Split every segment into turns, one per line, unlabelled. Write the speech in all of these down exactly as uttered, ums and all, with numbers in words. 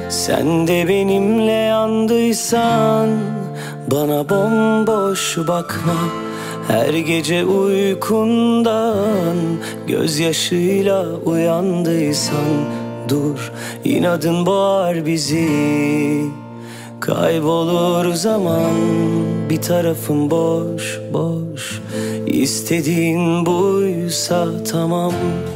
Sen de benimle yandıysan bana bomboş bakma. Her gece uykundan gözyaşıyla uyandıysan dur, inadın boğar bizi. Kaybolur zaman, bir tarafım boş boş. İstediğin buysa tamam.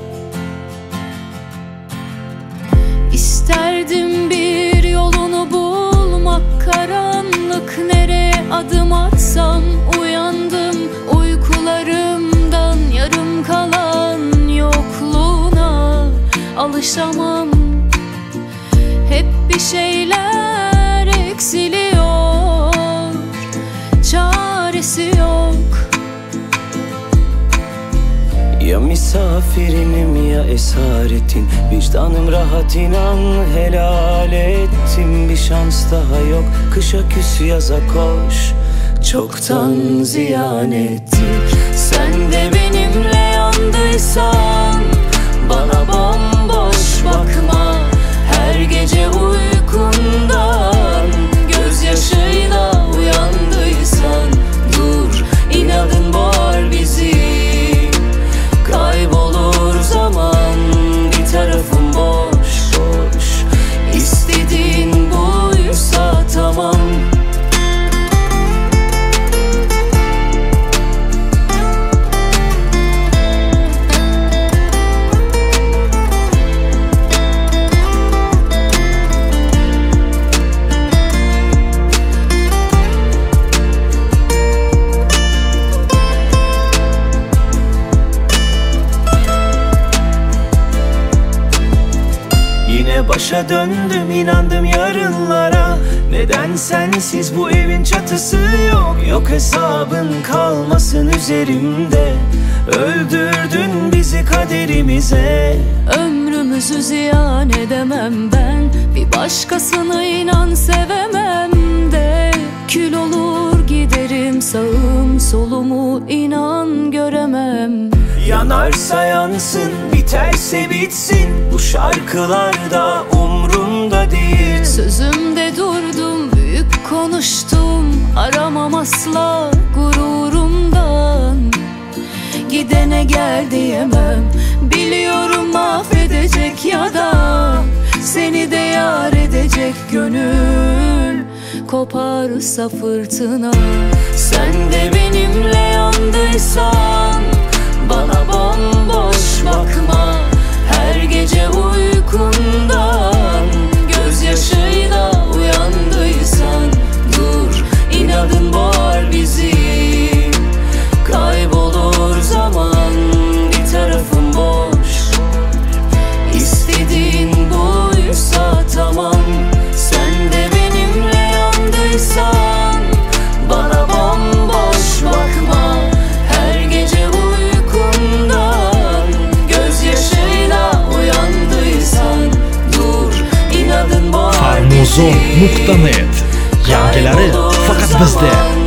İsterdim bir yolunu bulmak, karanlık nereye adım atsam. Uyandım uykularımdan, yarım kalan yokluğuna alışamam. Hep bir şeyler eksiliyor, çaresi yok.
Ya misafirinim ya esaretin, vicdanım rahat, inan helal ettim. Bir şans daha yok, kışa küs yaza koş, çoktan ziyan ettik.
Sen de benimle yandıysan bana bomboş bakma. Her gece uykundan gözyaşıyla uyandıysan dur, inadın boğar bizi. Kaybolur zaman, bir tarafım boş boş. İstediğin buysa tamam.
Yine başa döndüm, inandım yarınlara. Neden sensiz bu evin çatısı yok? Yok hesabın kalmasın üzerimde. Öldürdün bizi kaderimize.
Ömrümüzü ziyan edemem ben, bir başkasını inan sevemem de. Kül olur giderim, sağım solumu inan göremem.
Yanarsa yansın, biterse bitsin, bu şarkılar da umrumda değil.
Sözümde durdum, büyük konuştum, aramam asla gururumdan. Gidene gel diyemem, biliyorum mahvedecek ya da seni de yar edecek gönül koparsa fırtına. Sen de benimle yandıysan bana bomboş bakma. Her gece uykundan gözyaşıyla uyandıysan dur, inadın boğar bizi. Kaybolur zaman, bir tarafım boş. İstediğin buysa tamam. Sen de benimle yandıysan bana bomboş bakma. Her gece uykundan gözyaşıyla uyandıysan dur, inadın boğar bizi.
Farmozo nokta net. Yangileri fakat bizde.